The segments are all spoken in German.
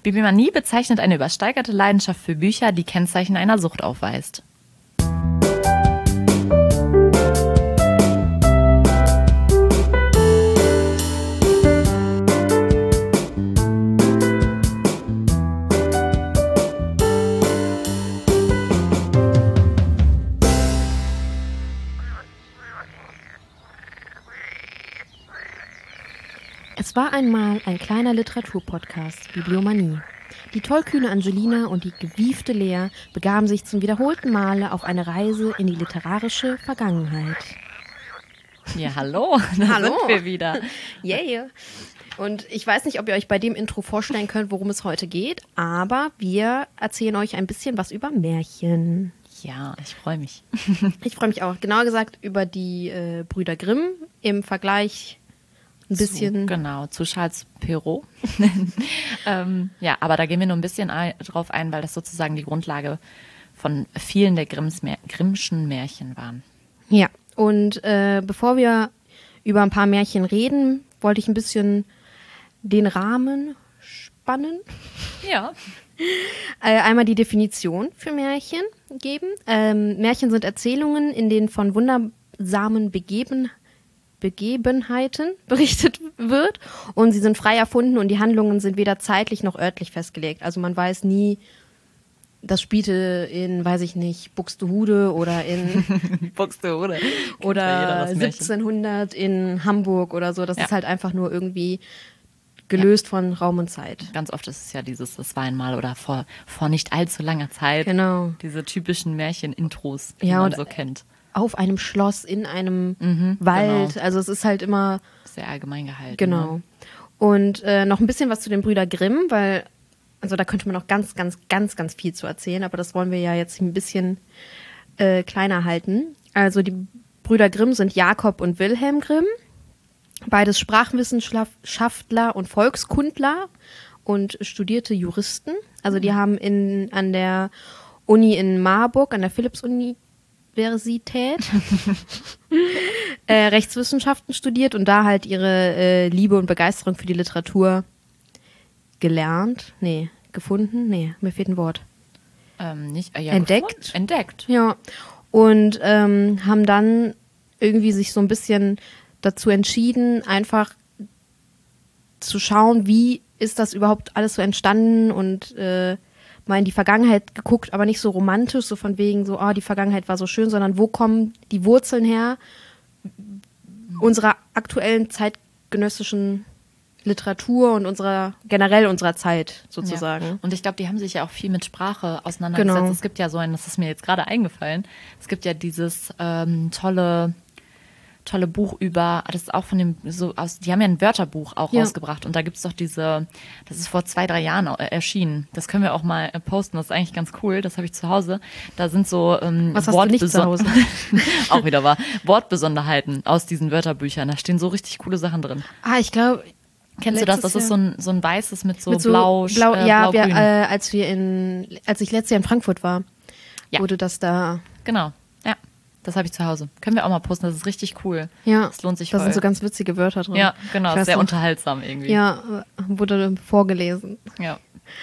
Bibliomanie bezeichnet eine übersteigerte Leidenschaft für Bücher, die Kennzeichen einer Sucht aufweist. Es war einmal ein kleiner Literaturpodcast, Bibliomanie. Die tollkühne Angelina und die gewiefte Lea begaben sich zum wiederholten Male auf eine Reise in die literarische Vergangenheit. Ja, hallo, da sind wir wieder. Yeah. Und ich weiß nicht, ob ihr euch bei dem Intro vorstellen könnt, worum es heute geht, aber wir erzählen euch ein bisschen was über Märchen. Ja, ich freue mich. Ich freue mich auch. Genauer gesagt über die Brüder Grimm im Vergleich ein bisschen. Zu Charles Perrault. Ja, aber da gehen wir nur ein bisschen drauf ein, weil das sozusagen die Grundlage von vielen der Grimmschen Märchen waren. Ja, und bevor wir über ein paar Märchen reden, wollte ich ein bisschen den Rahmen spannen. Ja. Einmal die Definition für Märchen geben. Märchen sind Erzählungen, in denen von wundersamen Begebenheiten berichtet wird und sie sind frei erfunden und die Handlungen sind weder zeitlich noch örtlich festgelegt. Also man weiß nie, das spielte in, weiß ich nicht, Buxtehude oder in Buxtehude oder 1700 in Hamburg oder so. Das ist halt einfach nur irgendwie gelöst von Raum und Zeit. Ganz oft ist es ja das war einmal oder vor nicht allzu langer Zeit. Genau. Diese typischen Märchen-Intros, die man so kennt. Auf einem Schloss, in einem Wald. Genau. Also es ist halt immer sehr allgemein gehalten. Genau. Ne? Und noch ein bisschen was zu den Brüder Grimm, weil also da könnte man noch ganz viel zu erzählen, aber das wollen wir ja jetzt ein bisschen kleiner halten. Also die Brüder Grimm sind Jakob und Wilhelm Grimm, beides Sprachwissenschaftler und Volkskundler und studierte Juristen. Also die haben an der Uni in Marburg, an der Philipps-Universität, Rechtswissenschaften studiert und da halt ihre Liebe und Begeisterung für die Literatur gefunden. Mir fehlt ein Wort. Entdeckt. Entdeckt. Ja. Und haben dann irgendwie sich so ein bisschen dazu entschieden, einfach zu schauen, wie ist das überhaupt alles so entstanden und mal in die Vergangenheit geguckt, aber nicht so romantisch, so von wegen so, die Vergangenheit war so schön, sondern wo kommen die Wurzeln her unserer aktuellen zeitgenössischen Literatur und generell unserer Zeit sozusagen. Ja. Und ich glaube, die haben sich ja auch viel mit Sprache auseinandergesetzt. Genau. Es gibt ja das ist mir jetzt gerade eingefallen, es gibt ja dieses tolle Buch über, das ist auch von dem, die haben ja ein Wörterbuch auch rausgebracht und da gibt es doch das ist vor 2-3 Jahren erschienen. Das können wir auch mal posten, das ist eigentlich ganz cool, das habe ich zu Hause. Da sind so Was hast du nicht zu Hause? auch wieder wahr, Wortbesonderheiten aus diesen Wörterbüchern, da stehen so richtig coole Sachen drin. Ich glaube, kennst du das? Das ist so ein weißes mit so blau, blau-grün. als ich letztes Jahr in Frankfurt war, wurde das da. Genau, ja. Das habe ich zu Hause. Können wir auch mal posten, das ist richtig cool. Ja, das lohnt sich voll. Da sind so ganz witzige Wörter drin. Ja, genau, sehr unterhaltsam irgendwie. Ja, wurde vorgelesen. Ja.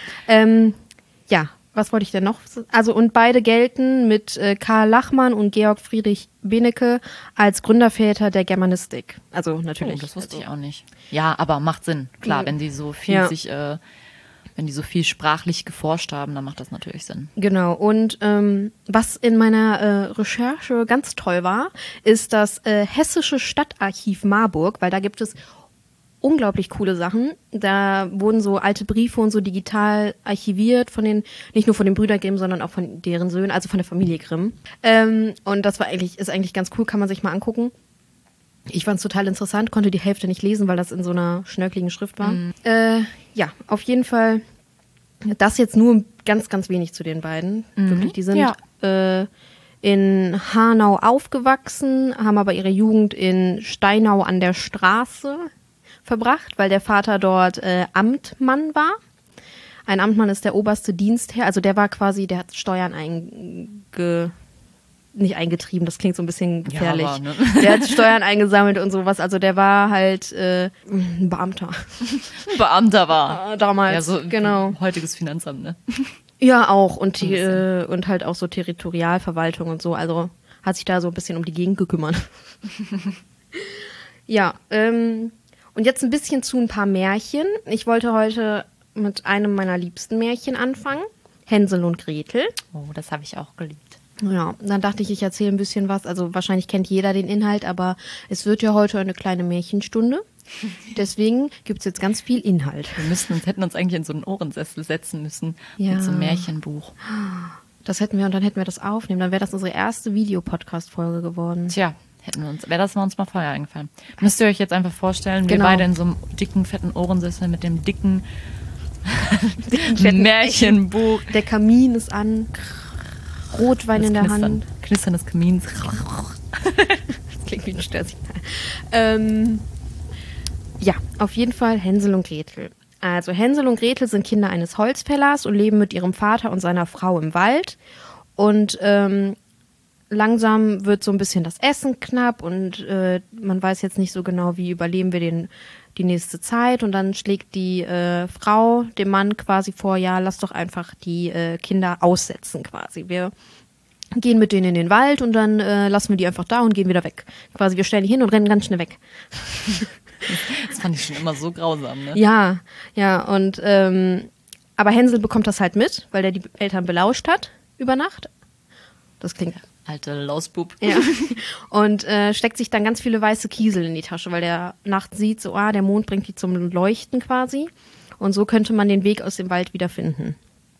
Was wollte ich denn noch? Also und beide gelten mit Karl Lachmann und Georg Friedrich Benecke als Gründerväter der Germanistik. Also natürlich. Das wusste ich auch nicht. Ja, aber macht Sinn. Klar, wenn die so viel wenn die so viel sprachlich geforscht haben, dann macht das natürlich Sinn. Genau. Und was in meiner Recherche ganz toll war, ist das Hessische Stadtarchiv Marburg, weil da gibt es unglaublich coole Sachen. Da wurden so alte Briefe und so digital archiviert nicht nur von den Brüdern Grimm, sondern auch von deren Söhnen, also von der Familie Grimm. Und das ist eigentlich ganz cool, kann man sich mal angucken. Ich fand es total interessant, konnte die Hälfte nicht lesen, weil das in so einer schnörkeligen Schrift war. Auf jeden Fall das jetzt nur ganz, ganz wenig zu den beiden. Wirklich, die sind in Hanau aufgewachsen, haben aber ihre Jugend in Steinau an der Straße verbracht, weil der Vater dort Amtmann war. Ein Amtmann ist der oberste Dienstherr, also der war quasi, der hat Steuern nicht eingetrieben, das klingt so ein bisschen gefährlich. Ja, aber, ne? Der hat Steuern eingesammelt und sowas, also der war halt ein Beamter. Ein Beamter war. Damals, Ja, so genau. heutiges Finanzamt, ne? Ja, auch. Und halt auch so Territorialverwaltung und so. Also hat sich da so ein bisschen um die Gegend gekümmert. Ja, und jetzt ein bisschen zu ein paar Märchen. Ich wollte heute mit einem meiner liebsten Märchen anfangen. Hänsel und Gretel. Oh, das habe ich auch geliebt. Ja, dann dachte ich erzähle ein bisschen was. Also wahrscheinlich kennt jeder den Inhalt, aber es wird ja heute eine kleine Märchenstunde. Deswegen gibt es jetzt ganz viel Inhalt. Wir hätten uns eigentlich in so einen Ohrensessel setzen müssen. Ja. Mit so einem Märchenbuch. Das hätten wir und dann hätten wir das aufnehmen. Dann wäre das unsere erste Videopodcast-Folge geworden. Tja, wäre das uns mal vorher eingefallen. Müsst ihr euch jetzt einfach vorstellen, wir Genau. beide in so einem dicken, fetten Ohrensessel mit dem dicken fetten Märchenbuch. Der Kamin ist an. Rotwein Das in der Hand. Knistern des Kamins. Das klingt wie ein Störsignal. Ja, auf jeden Fall Hänsel und Gretel. Also Hänsel und Gretel sind Kinder eines Holzfällers und leben mit ihrem Vater und seiner Frau im Wald. Und langsam wird so ein bisschen das Essen knapp und man weiß jetzt nicht so genau, wie überleben wir die nächste Zeit. Und dann schlägt die Frau dem Mann quasi vor, ja, lass doch einfach die Kinder aussetzen quasi. Wir gehen mit denen in den Wald und dann lassen wir die einfach da und gehen wieder weg. Quasi, wir stellen die hin und rennen ganz schnell weg. Das fand ich schon immer so grausam, ne? Ja, und aber Hänsel bekommt das halt mit, weil der die Eltern belauscht hat über Nacht. Das klingt... Alte Lausbub. Ja. Und steckt sich dann ganz viele weiße Kiesel in die Tasche, weil der nachts sieht, so, der Mond bringt die zum Leuchten quasi. Und so könnte man den Weg aus dem Wald wieder finden.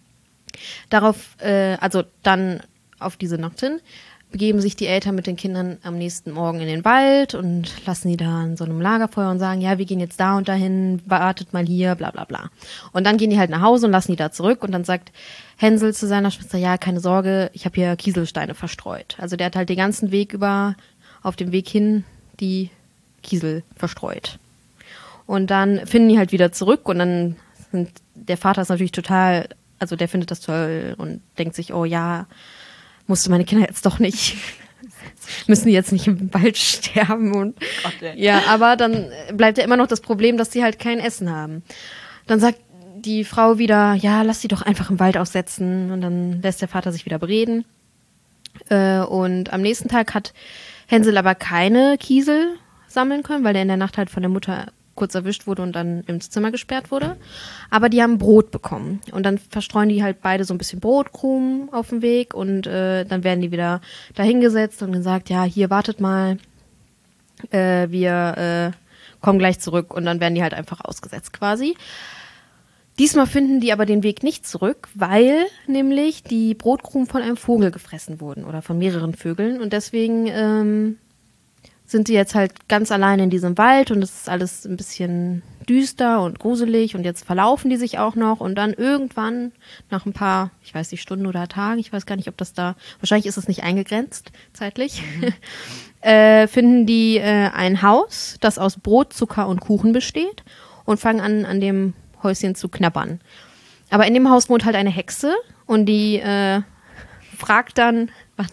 Also dann auf diese Nacht hin, begeben sich die Eltern mit den Kindern am nächsten Morgen in den Wald und lassen die da an so einem Lagerfeuer und sagen, ja, wir gehen jetzt da und dahin, wartet mal hier, bla bla bla. Und dann gehen die halt nach Hause und lassen die da zurück und dann sagt Hänsel zu seiner Schwester, ja, keine Sorge, ich habe hier Kieselsteine verstreut. Also der hat halt den ganzen Weg über, auf dem Weg hin, die Kiesel verstreut. Und dann finden die halt wieder zurück und dann der Vater ist natürlich total, also der findet das toll und denkt sich, oh ja, musste meine Kinder jetzt doch nicht, müssen die jetzt nicht im Wald sterben. Und Gott, ey. ja, aber dann bleibt ja immer noch das Problem, dass die halt kein Essen haben. Dann sagt die Frau wieder, ja, lass die doch einfach im Wald aussetzen. Und dann lässt der Vater sich wieder bereden. Und am nächsten Tag hat Hänsel aber keine Kiesel sammeln können, weil der in der Nacht halt von der Mutter kurz erwischt wurde und dann ins Zimmer gesperrt wurde. Aber die haben Brot bekommen. Und dann verstreuen die halt beide so ein bisschen Brotkrumen auf dem Weg und dann werden die wieder dahingesetzt und gesagt, ja, hier wartet mal, wir kommen gleich zurück und dann werden die halt einfach ausgesetzt quasi. Diesmal finden die aber den Weg nicht zurück, weil nämlich die Brotkrumen von einem Vogel gefressen wurden oder von mehreren Vögeln und deswegen sind sie jetzt halt ganz allein in diesem Wald und es ist alles ein bisschen düster und gruselig und jetzt verlaufen die sich auch noch und dann irgendwann nach ein paar, ich weiß nicht, Stunden oder Tagen, ich weiß gar nicht, ob das da, wahrscheinlich ist es nicht eingegrenzt zeitlich, finden die ein Haus, das aus Brot, Zucker und Kuchen besteht und fangen an dem Häuschen zu knabbern. Aber in dem Haus wohnt halt eine Hexe und die fragt dann,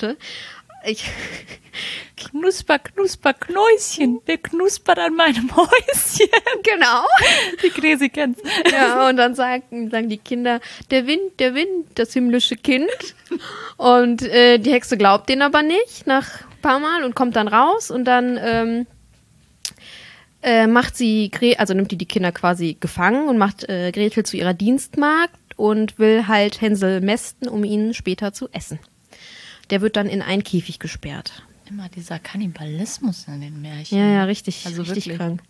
Knusper, Knusper, Knäuschen, wer knuspert an meinem Häuschen? Genau. Die Gresi kennt's. Ja, und dann sagen die Kinder, der Wind, das himmlische Kind. Und die Hexe glaubt denen aber nicht, nach ein paar Mal und kommt dann raus und dann nimmt die Kinder quasi gefangen und macht Gretel zu ihrer Dienstmagd und will halt Hänsel mästen, um ihn später zu essen. Der wird dann in einen Käfig gesperrt. Immer dieser Kannibalismus in den Märchen. Ja, richtig, also richtig wirklich krank.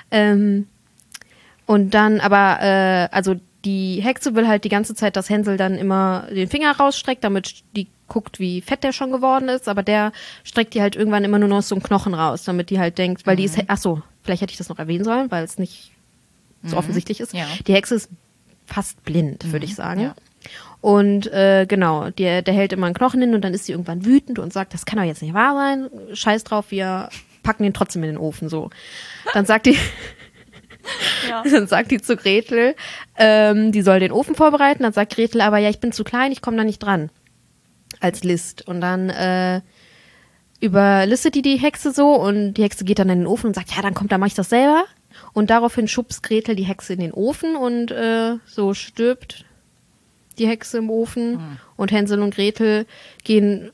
Und dann aber, also die Hexe will halt die ganze Zeit, dass Hänsel dann immer den Finger rausstreckt, damit die guckt, wie fett der schon geworden ist, aber der streckt die halt irgendwann immer nur noch so einen Knochen raus, damit die halt denkt, weil die ist, vielleicht hätte ich das noch erwähnen sollen, weil es nicht so offensichtlich ist. Ja. Die Hexe ist fast blind, würde ich sagen. Ja. Und genau, der hält immer einen Knochen hin und dann ist sie irgendwann wütend und sagt, das kann doch jetzt nicht wahr sein, scheiß drauf, wir packen den trotzdem in den Ofen, so. Dann sagt die, dann sagt die zu Gretel, die soll den Ofen vorbereiten, dann sagt Gretel aber, ja, ich bin zu klein, ich komme da nicht dran, als List. Und dann überlistet die Hexe so und die Hexe geht dann in den Ofen und sagt, ja, dann kommt, dann mach ich das selber. Und daraufhin schubst Gretel die Hexe in den Ofen und so stirbt die Hexe im Ofen. Und Hänsel und Gretel gehen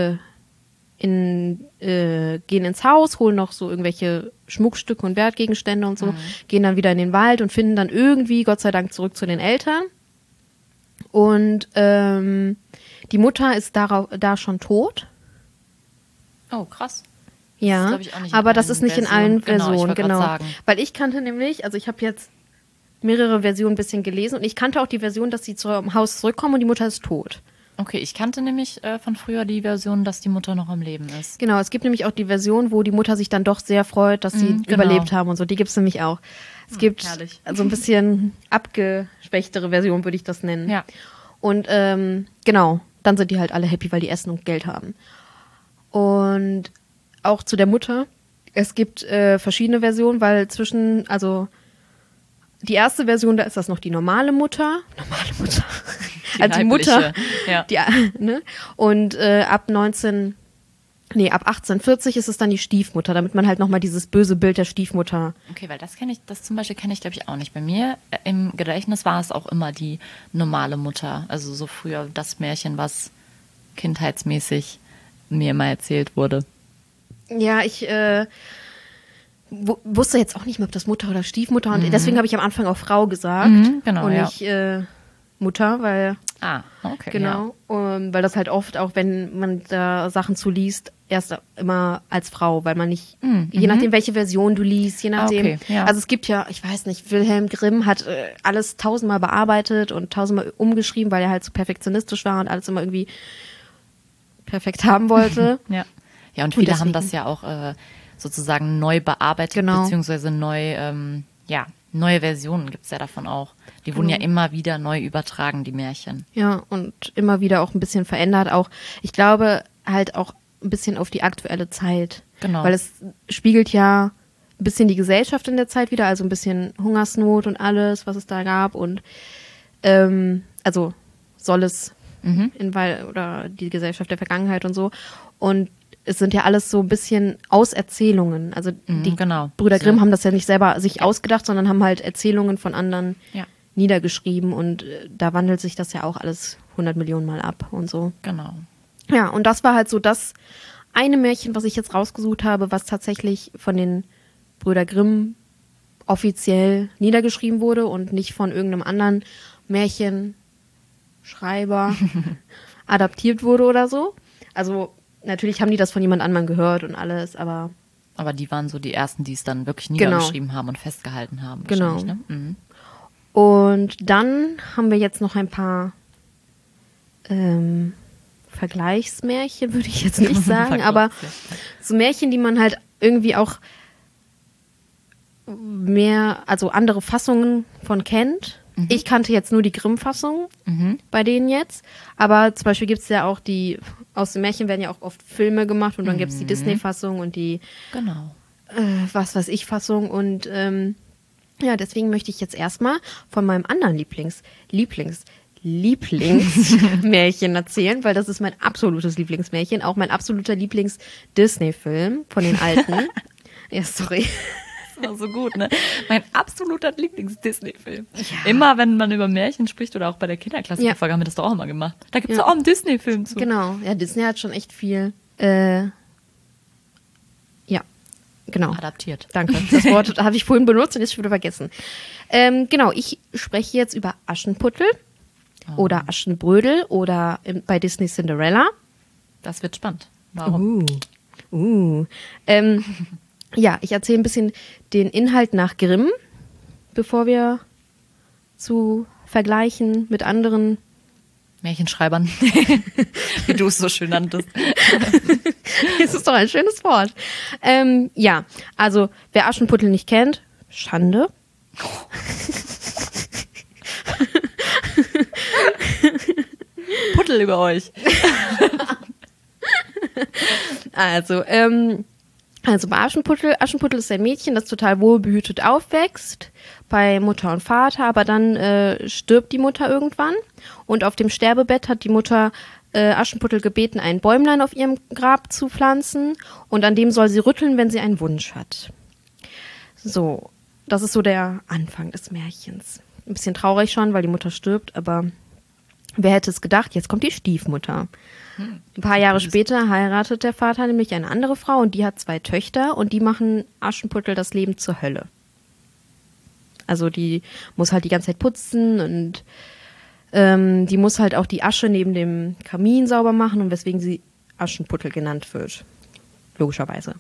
ins Haus, holen noch so irgendwelche Schmuckstücke und Wertgegenstände und so, gehen dann wieder in den Wald und finden dann irgendwie, Gott sei Dank, zurück zu den Eltern. Und die Mutter ist da schon tot. Oh, krass. Ja, Das ist, glaub ich, auch nicht aber in das allen ist nicht in allen Versionen, genau. Sagen. Weil ich kannte nämlich, also ich habe jetzt mehrere Versionen ein bisschen gelesen und ich kannte auch die Version, dass sie zum Haus zurückkommen und die Mutter ist tot. Okay, ich kannte nämlich von früher die Version, dass die Mutter noch am Leben ist. Genau, es gibt nämlich auch die Version, wo die Mutter sich dann doch sehr freut, dass sie überlebt haben und so. Die gibt es nämlich auch. Es gibt herrlich. also ein bisschen abgeschwächtere Version, würde ich das nennen. Ja. Und genau, dann sind die halt alle happy, weil die Essen und Geld haben. Und auch zu der Mutter. Es gibt verschiedene Versionen, weil also die erste Version, da ist das noch die normale Mutter. Also die Mutter. Ja. Ne? Und ab 1840 ist es dann die Stiefmutter, damit man halt nochmal dieses böse Bild der Stiefmutter. Okay, weil das zum Beispiel kenne ich, glaube ich, auch nicht. Bei mir im Gedächtnis war es auch immer die normale Mutter. Also so früher das Märchen, was kindheitsmäßig mir mal erzählt wurde. Ja, ich wusste jetzt auch nicht mehr, ob das Mutter oder Stiefmutter und deswegen habe ich am Anfang auch Frau gesagt genau, und nicht Mutter, weil okay. genau, weil das halt oft auch, wenn man da Sachen zu liest, erst immer als Frau, weil man nicht, je nachdem, welche Version du liest, je nachdem, okay, ja. Also es gibt ja, ich weiß nicht, Wilhelm Grimm hat alles tausendmal bearbeitet und tausendmal umgeschrieben, weil er halt so perfektionistisch war und alles immer irgendwie perfekt haben wollte. Ja, und viele haben das ja auch sozusagen neu bearbeitet, beziehungsweise neue Versionen gibt es ja davon auch. Die wurden ja immer wieder neu übertragen, die Märchen. Ja, und immer wieder auch ein bisschen verändert. Auch, ich glaube, halt auch ein bisschen auf die aktuelle Zeit. Genau. Weil es spiegelt ja ein bisschen die Gesellschaft in der Zeit wieder, also ein bisschen Hungersnot und alles, was es da gab. Und also soll es oder die Gesellschaft der Vergangenheit und so. Und es sind ja alles so ein bisschen Auserzählungen. Also die Brüder Grimm haben das ja nicht selber sich ausgedacht, sondern haben halt Erzählungen von anderen niedergeschrieben und da wandelt sich das ja auch alles 100 Millionen Mal ab und so. Genau. Ja, und das war halt so das eine Märchen, was ich jetzt rausgesucht habe, was tatsächlich von den Brüder Grimm offiziell niedergeschrieben wurde und nicht von irgendeinem anderen Märchenschreiber adaptiert wurde oder so. Also natürlich haben die das von jemand anderem gehört und alles, aber die waren so die Ersten, die es dann wirklich niedergeschrieben haben und festgehalten haben. Genau. Ne? Mhm. Und dann haben wir jetzt noch ein paar Vergleichsmärchen, würde ich jetzt nicht sagen, aber so Märchen, die man halt irgendwie auch also andere Fassungen von kennt. Ich kannte jetzt nur die Grimm-Fassung bei denen jetzt, aber zum Beispiel gibt es ja auch aus den Märchen werden ja auch oft Filme gemacht und dann gibt es die Disney-Fassung und die was weiß ich Fassung und deswegen möchte ich jetzt erstmal von meinem anderen Lieblingsmärchen erzählen, weil das ist mein absolutes Lieblingsmärchen, auch mein absoluter Lieblings-Disney-Film von den alten. Ja, sorry. Das war so gut, ne? Mein absoluter Lieblings-Disney-Film. Ja. Immer, wenn man über Märchen spricht oder auch bei der Kinderklassikerfolge haben wir das doch auch immer gemacht. Da gibt es auch einen Disney-Film zu. Genau, ja, Disney hat schon echt viel genau. Adaptiert. Danke. Das Wort habe ich vorhin benutzt und ist schon wieder vergessen. Genau, ich spreche jetzt über Aschenputtel oder Aschenbrödel oder bei Disney Cinderella. Das wird spannend. Warum? Ja, ich erzähle ein bisschen den Inhalt nach Grimm, bevor wir zu vergleichen mit anderen Märchenschreibern, wie du es so schön nanntest. Das ist doch ein schönes Wort. Ja, also wer Aschenputtel nicht kennt, Schande. Puttel über euch. Also bei Aschenputtel ist ein Mädchen, das total wohlbehütet aufwächst, bei Mutter und Vater, aber dann stirbt die Mutter irgendwann und auf dem Sterbebett hat die Mutter Aschenputtel gebeten, ein Bäumlein auf ihrem Grab zu pflanzen und an dem soll sie rütteln, wenn sie einen Wunsch hat. So, das ist so der Anfang des Märchens. Ein bisschen traurig schon, weil die Mutter stirbt, aber wer hätte es gedacht, jetzt kommt die Stiefmutter. Ein paar Jahre später heiratet der Vater nämlich eine andere Frau und die hat 2 Töchter und die machen Aschenputtel das Leben zur Hölle. Also die muss halt die ganze Zeit putzen und die muss halt auch die Asche neben dem Kamin sauber machen und weswegen sie Aschenputtel genannt wird. Logischerweise.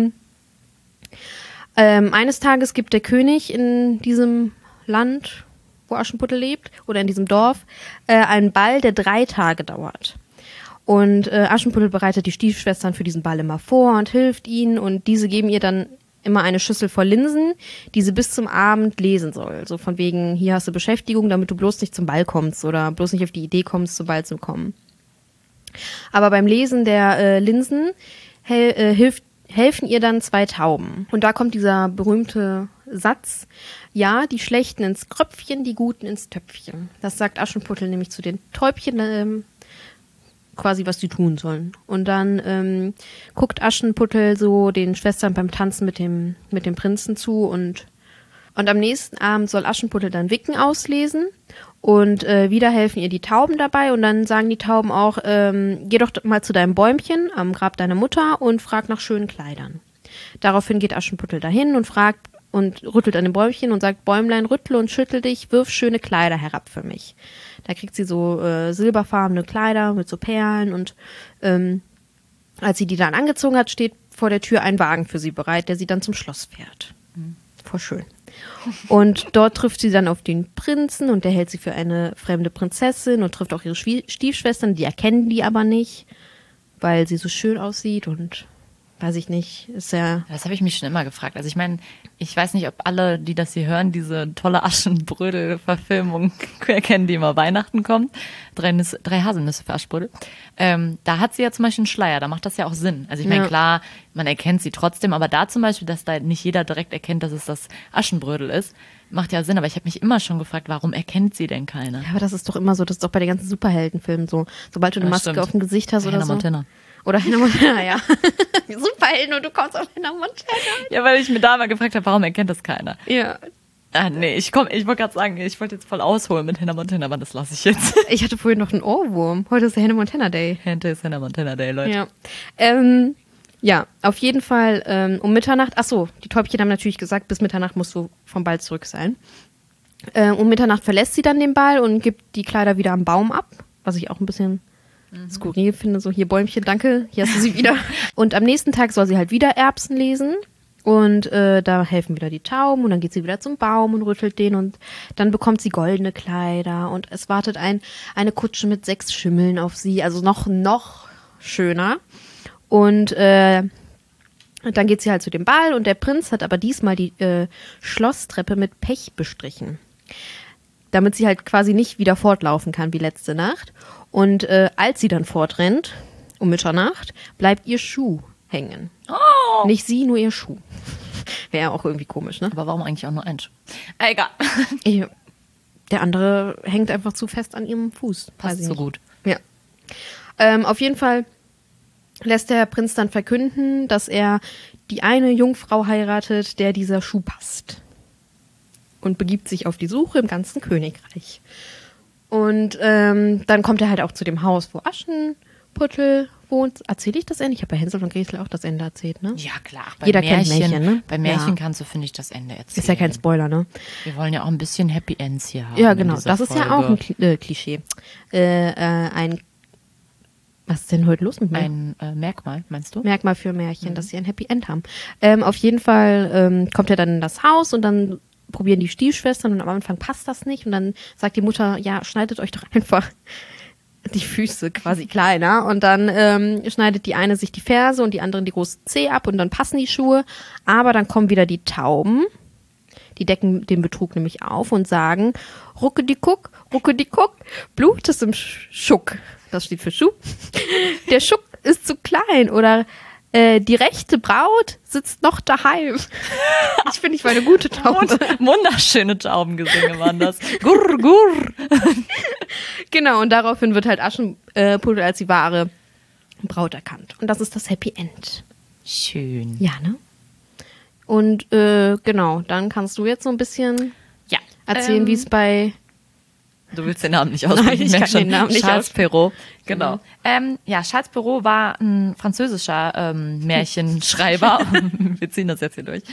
Eines Tages gibt der König in diesem Land, wo Aschenputtel lebt, oder in diesem Dorf, einen Ball, der 3 Tage dauert. Und Aschenputtel bereitet die Stiefschwestern für diesen Ball immer vor und hilft ihnen und diese geben ihr dann immer eine Schüssel voll Linsen, die sie bis zum Abend lesen soll. So von wegen, hier hast du Beschäftigung, damit du bloß nicht zum Ball kommst oder bloß nicht auf die Idee kommst, zum Ball zu kommen. Aber beim Lesen der Linsen helfen ihr dann 2 Tauben. Und da kommt dieser berühmte Satz, ja, die Schlechten ins Kröpfchen, die Guten ins Töpfchen. Das sagt Aschenputtel nämlich zu den Täubchen, quasi, was sie tun sollen. Und dann guckt Aschenputtel so den Schwestern beim Tanzen mit dem Prinzen zu und am nächsten Abend soll Aschenputtel dann Wicken auslesen und wieder helfen ihr die Tauben dabei und dann sagen die Tauben auch, geh doch mal zu deinem Bäumchen am Grab deiner Mutter und frag nach schönen Kleidern. Daraufhin geht Aschenputtel dahin und fragt und rüttelt an dem Bäumchen und sagt, Bäumlein, rüttle und schüttel dich, wirf schöne Kleider herab für mich. Da kriegt sie so silberfarbene Kleider mit so Perlen und als sie die dann angezogen hat, steht vor der Tür ein Wagen für sie bereit, der sie dann zum Schloss fährt. Voll schön. Und dort trifft sie dann auf den Prinzen und der hält sie für eine fremde Prinzessin und trifft auch ihre Stiefschwestern, die erkennen die aber nicht, weil sie so schön aussieht und weiß ich nicht, ist ja... Das habe ich mich schon immer gefragt. Also ich meine, ich weiß nicht, ob alle, die das hier hören, diese tolle Aschenbrödel-Verfilmung erkennen, die immer Weihnachten kommt. 3 Haselnüsse für Aschenbrödel. Da hat sie ja zum Beispiel einen Schleier, da macht das ja auch Sinn. Also ich meine, klar, man erkennt sie trotzdem, aber da zum Beispiel, dass da nicht jeder direkt erkennt, dass es das Aschenbrödel ist, macht ja Sinn. Aber ich habe mich immer schon gefragt, warum erkennt sie denn keiner? Ja, aber das ist doch immer so, das ist doch bei den ganzen Superheldenfilmen so. Sobald du eine Maske auf dem Gesicht hast oder so. Montana. Oder Hannah Montana, ja. Superhelden und du kommst auf Hannah Montana. Ja, weil ich mir da mal gefragt habe, warum erkennt das keiner? Ja. Ah, nee, ich wollte gerade sagen, ich wollte jetzt voll ausholen mit Hannah Montana, aber das lasse ich jetzt. Ich hatte vorhin noch einen Ohrwurm. Heute ist der Hannah Montana Day. Heute ist Hannah Montana Day, Leute. Ja. Ja, auf jeden Fall um Mitternacht. Achso, die Täubchen haben natürlich gesagt, bis Mitternacht musst du vom Ball zurück sein. Um Mitternacht verlässt sie dann den Ball und gibt die Kleider wieder am Baum ab, was ich auch ein bisschen skurril finde. So, hier Bäumchen, danke, hier hast du sie wieder. Und am nächsten Tag soll sie halt wieder Erbsen lesen. Und da helfen wieder die Tauben und dann geht sie wieder zum Baum und rüttelt den und dann bekommt sie goldene Kleider und es wartet eine Kutsche mit 6 Schimmeln auf sie, also noch schöner. Und dann geht sie halt zu dem Ball und der Prinz hat aber diesmal die Schlosstreppe mit Pech bestrichen, damit sie halt quasi nicht wieder fortlaufen kann wie letzte Nacht. Und als sie dann fortrennt, um Mitternacht, bleibt ihr Schuh hängen. Oh. Nicht sie, nur ihr Schuh. Wäre auch irgendwie komisch, ne? Aber warum eigentlich auch nur ein Schuh? Egal. Der andere hängt einfach zu fest an ihrem Fuß. Passt so gut. Ja. Auf jeden Fall lässt der Prinz dann verkünden, dass er die eine Jungfrau heiratet, der dieser Schuh passt. Und begibt sich auf die Suche im ganzen Königreich. Und dann kommt er halt auch zu dem Haus, wo Aschenputtel wohnt. Erzähle ich das Ende? Ich habe bei Hänsel und Gretel auch das Ende erzählt, ne? Ja, klar. Jeder kennt Märchen, ne? Bei Märchen kannst du, finde ich, das Ende erzählen. Ist ja kein Spoiler, ne? Wir wollen ja auch ein bisschen Happy Ends hier haben. Ja, genau. Das ist ja auch ein Klischee. Was ist denn heute los mit mir? Ein Merkmal, meinst du? Merkmal für Märchen, dass sie ein Happy End haben. Auf jeden Fall kommt er dann in das Haus und dann probieren die Stiefschwestern und am Anfang passt das nicht und dann sagt die Mutter, ja, schneidet euch doch einfach die Füße quasi kleiner und dann schneidet die eine sich die Ferse und die andere die große Zehe ab und dann passen die Schuhe, aber dann kommen wieder die Tauben, die decken den Betrug nämlich auf und sagen, rucke die Kuck, Blut ist im Schuck, das steht für Schuh, der Schuck ist zu klein oder Die rechte Braut sitzt noch daheim. Ich finde, ich war eine gute Taube. Wunderschöne Taubengesänge waren das. Gurr, gurr. Genau, und daraufhin wird halt Aschenputtel als die wahre Braut erkannt. Und das ist das Happy End. Schön. Ja, ne? Und genau, dann kannst du jetzt so ein bisschen erzählen, wie es bei... Du willst den Namen nicht aussprechen. Nein, ich kann den Namen nicht Charles Perrault. Genau. Charles Perrault war ein französischer Märchenschreiber. Wir ziehen das jetzt hier durch.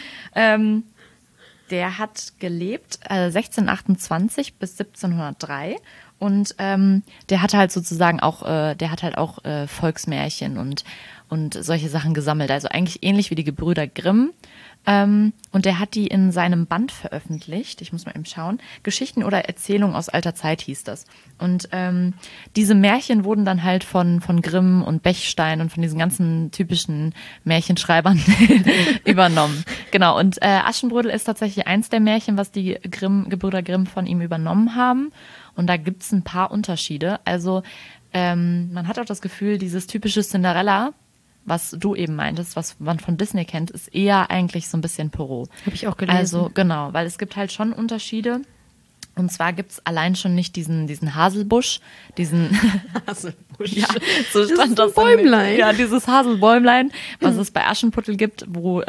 Der hat gelebt 1628 bis 1703 und der hat halt sozusagen auch, Volksmärchen und solche Sachen gesammelt. Also eigentlich ähnlich wie die Gebrüder Grimm. Und der hat die in seinem Band veröffentlicht. Ich muss mal eben schauen. Geschichten oder Erzählungen aus alter Zeit hieß das. Und diese Märchen wurden dann halt von Grimm und Bechstein und von diesen ganzen typischen Märchenschreibern übernommen. Genau. Und Aschenbrödel ist tatsächlich eins der Märchen, was die Gebrüder Grimm von ihm übernommen haben. Und da gibt's ein paar Unterschiede. Also man hat auch das Gefühl, dieses typische Cinderella, was du eben meintest, was man von Disney kennt, ist eher eigentlich so ein bisschen Perrault. Habe ich auch gelesen. Also genau, weil es gibt halt schon Unterschiede. Und zwar gibt's allein schon nicht diesen Haselbusch, Haselbusch. Ja, so stand das. Bäumlein. Ja, dieses Haselbäumlein, was es bei Aschenputtel gibt, wo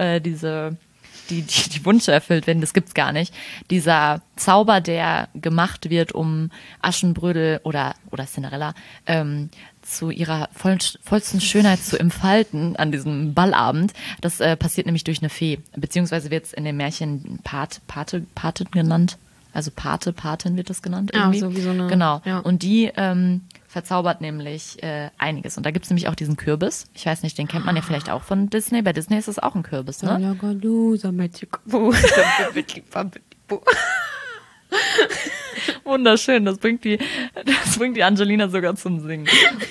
die Wünsche erfüllt werden, das gibt's gar nicht. Dieser Zauber, der gemacht wird, um Aschenbrödel oder Cinderella zu ihrer vollsten Schönheit zu entfalten an diesem Ballabend, das passiert nämlich durch eine Fee. Beziehungsweise wird es in dem Märchen Pate genannt. Also Patin wird das genannt. Irgendwie. Ja, so wie so eine... Genau. Ja. Und die verzaubert nämlich einiges. Und da gibt's nämlich auch diesen Kürbis. Ich weiß nicht, den kennt man ja vielleicht auch von Disney. Bei Disney ist es auch ein Kürbis, ne? Wunderschön, das bringt die Angelina sogar zum Singen.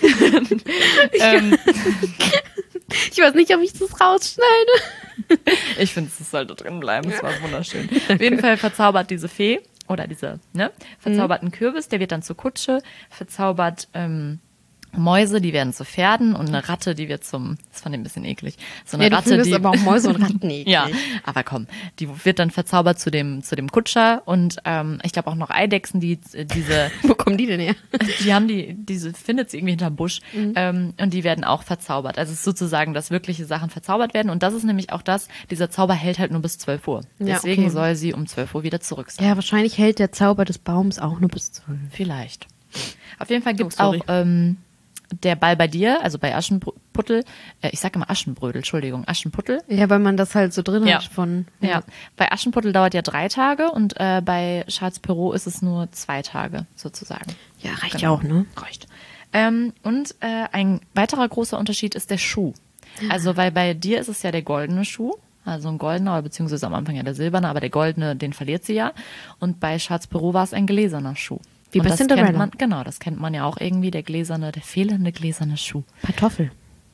Ich weiß nicht, ob ich das rausschneide. Ich finde, es sollte drin bleiben, es war wunderschön. Auf jeden Fall verzaubert diese Fee, oder verzaubert einen Kürbis, der wird dann zur Kutsche, verzaubert Mäuse, die werden zu Pferden und eine Ratte, die wird das fand ich ein bisschen eklig. So eine Ratte, die aber auch Mäuse und Ratten eklig. Ja, aber komm, die wird dann verzaubert zu dem Kutscher und ich glaube auch noch Eidechsen, die diese... Wo kommen die denn her? Die haben diese findet sie irgendwie hinterm Busch und die werden auch verzaubert. Also es ist sozusagen, dass wirkliche Sachen verzaubert werden und das ist nämlich auch dieser Zauber hält halt nur bis 12 Uhr. Ja, Deswegen okay. soll sie um 12 Uhr wieder zurück sein. Ja, wahrscheinlich hält der Zauber des Baums auch nur bis 12. Vielleicht. Auf jeden Fall gibt's auch der Ball bei dir, also bei Aschenputtel, ich sage immer Aschenbrödel, Entschuldigung, Aschenputtel. Ja, weil man das halt so drin hat von... Ja, bei Aschenputtel dauert ja 3 Tage und bei Charles Perrault ist es nur 2 Tage sozusagen. Ja, reicht ja auch, ne? Reicht. Und ein weiterer großer Unterschied ist der Schuh. Also, weil bei dir ist es ja der goldene Schuh, also ein goldener, beziehungsweise am Anfang ja der silberne, aber der goldene, den verliert sie ja. Und bei Charles Perrault war es ein gläserner Schuh. Wie bei Cinderella. Das kennt man ja auch irgendwie, der fehlende gläserne Schuh. Kartoffel.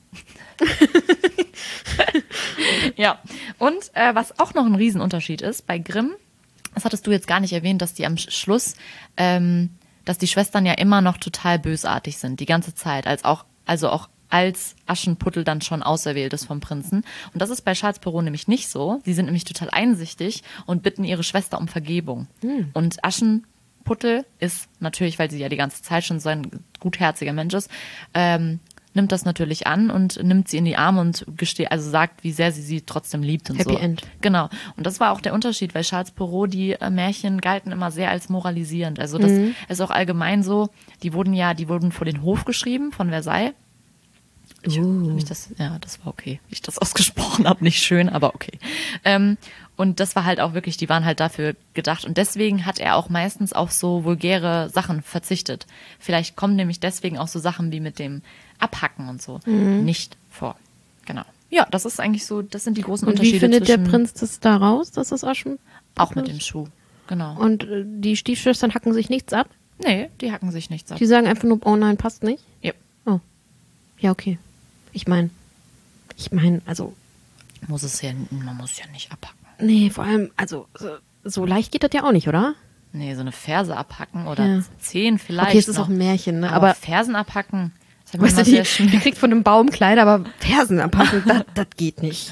Ja, und was auch noch ein Riesenunterschied ist, bei Grimm, das hattest du jetzt gar nicht erwähnt, dass die am Schluss, dass die Schwestern ja immer noch total bösartig sind, die ganze Zeit, also auch als Aschenputtel dann schon auserwählt ist vom Prinzen. Und das ist bei Charles Perrault nämlich nicht so. Sie sind nämlich total einsichtig und bitten ihre Schwester um Vergebung. Und Aschenputtel ist natürlich, weil sie ja die ganze Zeit schon so ein gutherziger Mensch ist, nimmt das natürlich an und nimmt sie in die Arme und sagt, wie sehr sie trotzdem liebt und Happy so. End. Genau. Und das war auch der Unterschied, weil Charles Perrault, die Märchen galten immer sehr als moralisierend. Also das ist auch allgemein so, die wurden vor den Hof geschrieben von Versailles. Das war okay, wie ich das ausgesprochen habe. Nicht schön, aber okay. Und das war halt auch wirklich, die waren halt dafür gedacht. Und deswegen hat er auch meistens auf so vulgäre Sachen verzichtet. Vielleicht kommen nämlich deswegen auch so Sachen wie mit dem Abhacken und so nicht vor. Genau. Ja, das ist eigentlich so, das sind die großen Unterschiede. Wie findet der Prinz das da raus, dass das Aschenputtel auch mit dem Schuh, genau. Und die Stiefschwestern hacken sich nichts ab? Nee, die hacken sich nichts ab. Die sagen einfach nur, oh nein, passt nicht? Ja. Oh. Ja, okay. Ich meine, also... Man muss ja nicht abhacken. Nee, vor allem, also so leicht geht das ja auch nicht, oder? Nee, so eine Ferse abhacken oder Zehen vielleicht. Okay, es ist noch. auch ein Märchen, ne? Aber Fersen abhacken, Sag mir Weißt du, mal, die sehr schön. kriegt von einem Baum Kleider, aber Fersen anpassen, das geht nicht.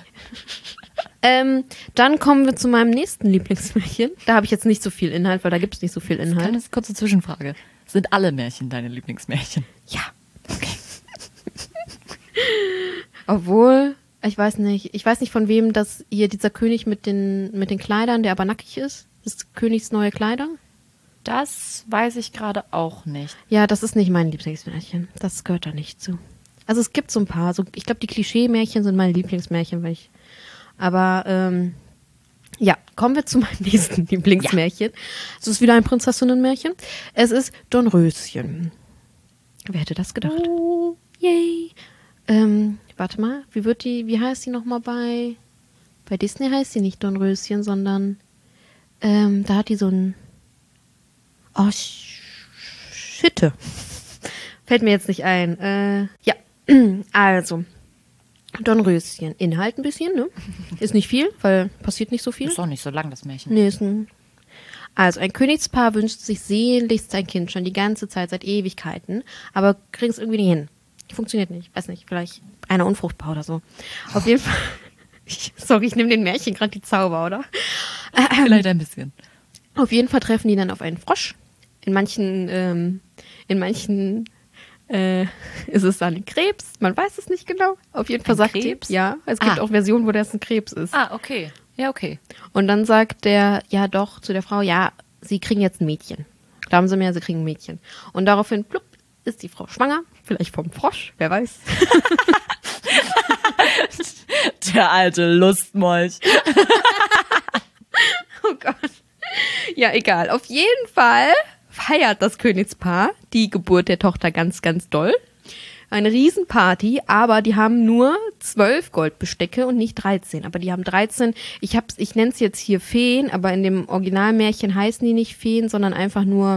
Dann kommen wir zu meinem nächsten Lieblingsmärchen. Da habe ich jetzt nicht so viel Inhalt, weil da gibt es nicht so viel Inhalt. Kleine kurze Zwischenfrage. Sind alle Märchen deine Lieblingsmärchen? Ja. Okay. Obwohl, ich weiß nicht von wem das hier dieser König mit den Kleidern, der aber nackig ist. Ist Königs neue Kleider? Das weiß ich gerade auch nicht. Ja, das ist nicht mein Lieblingsmärchen. Das gehört da nicht zu. Also es gibt so ein paar. So, ich glaube, die Klischee-Märchen sind meine Lieblingsmärchen, aber ja, kommen wir zu meinem nächsten Lieblingsmärchen. Es ist wieder ein Prinzessinnenmärchen. Es ist Dornröschen. Wer hätte das gedacht? Oh. Yay. Warte mal, wie heißt die nochmal bei Disney heißt sie nicht Dornröschen, sondern da hat die so ein Schitte. Fällt mir jetzt nicht ein. Ja, also Dornröschen. Inhalt ein bisschen, ne? Ist nicht viel, weil passiert nicht so viel. Ist doch nicht so lang, das Märchen. Nee, also ein Königspaar wünscht sich sehnlichst ein Kind schon die ganze Zeit, seit Ewigkeiten, aber kriegen es irgendwie nicht hin. Funktioniert nicht, weiß nicht, vielleicht einer unfruchtbar oder so. Auf jeden Fall, sorry, ich nehme den Märchen gerade die Zauber, oder? Vielleicht ein bisschen. Auf jeden Fall treffen die dann auf einen Frosch. In manchen ist es dann ein Krebs, man weiß es nicht genau. Auf jeden Fall Ein sagt Krebs? die, ja, es gibt auch Versionen, wo das ein Krebs ist. Ah, okay. Ja, okay. Und dann sagt der, ja doch, zu der Frau, ja, sie kriegen jetzt ein Mädchen. Glauben Sie mir, sie kriegen ein Mädchen. Und daraufhin, plupp, ist die Frau schwanger. Vielleicht vom Frosch, wer weiß. Der alte Lustmolch. Oh Gott. Ja, egal. Auf jeden Fall feiert das Königspaar die Geburt der Tochter ganz, ganz doll. Eine Riesenparty, aber die haben nur 12 Goldbestecke und nicht 13. Aber die haben 13, ich nenne es jetzt hier Feen, aber in dem Originalmärchen heißen die nicht Feen, sondern einfach nur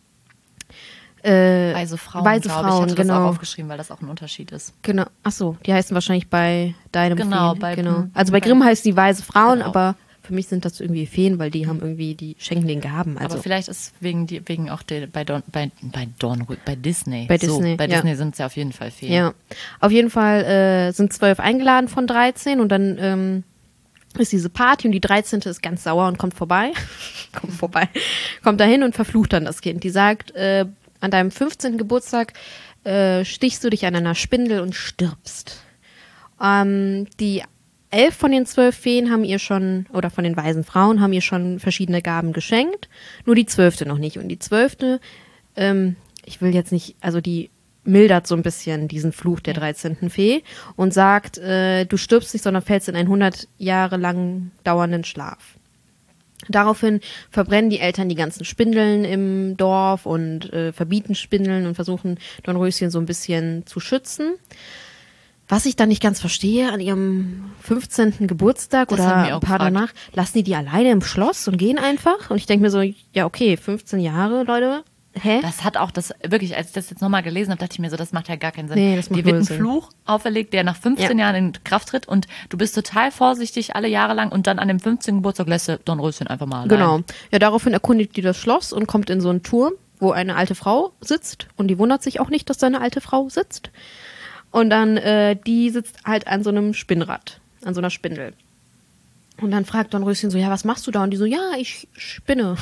Weise Frauen, Weise glaube Frauen, ich. Ich hatte genau. das auch aufgeschrieben, weil das auch ein Unterschied ist. Genau. Ach so, die heißen wahrscheinlich bei deinem Genau, Feen. Genau. Also bei Grimm heißen die Weise Frauen, aber für mich sind das irgendwie Feen, weil die haben irgendwie, die schenken den Gaben. Also Aber vielleicht ist wegen auch bei Disney. Bei Disney, So, bei ja. Disney sind es ja auf jeden Fall Feen. ja, auf jeden Fall sind 12 eingeladen von 13 und dann ist diese Party und die 13. ist ganz sauer und kommt vorbei. Kommt dahin und verflucht dann das Kind. Die sagt, an deinem 15. Geburtstag stichst du dich an einer Spindel und stirbst. Die 11 von den 12 Feen haben ihr schon, oder von den weisen Frauen haben ihr schon verschiedene Gaben geschenkt, nur die 12. noch nicht. Und die 12., ich will jetzt nicht, also die mildert so ein bisschen diesen Fluch der 13. Fee und sagt, du stirbst nicht, sondern fällst in einen 100 Jahre lang dauernden Schlaf. Daraufhin verbrennen die Eltern die ganzen Spindeln im Dorf und verbieten Spindeln und versuchen Dornröschen so ein bisschen zu schützen. Was ich dann nicht ganz verstehe, an ihrem 15. Geburtstag Das oder haben wir ein auch paar gefragt. danach, lassen die alleine im Schloss und gehen einfach? Und ich denke mir so, ja okay, 15 Jahre, Leute, hä? Das hat auch wirklich, als ich das jetzt nochmal gelesen habe, dachte ich mir so, das macht ja gar keinen Sinn. Nee, das macht Dir wird null ein Sinn. Fluch auferlegt, der nach 15 Jahren in Kraft tritt und du bist total vorsichtig alle Jahre lang und dann an dem 15. Geburtstag lässt du Dornröschen einfach mal allein. Genau. Ja, daraufhin erkundigt die das Schloss und kommt in so einen Turm, wo eine alte Frau sitzt. Und die wundert sich auch nicht, dass da eine alte Frau sitzt. Und dann, die sitzt halt an so einem Spinnrad, an so einer Spindel. Und dann fragt Dornröschen so, ja, was machst du da? Und die so, ja, ich spinne.